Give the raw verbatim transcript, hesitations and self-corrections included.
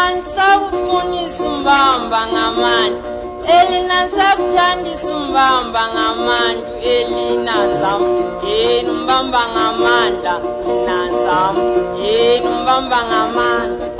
nsabufuni sumbamba ngamani elina nsabutandi sumbamba ngamandu elina nsamu enu mbamba ngamanda na nsamu enu mbamba ngamanda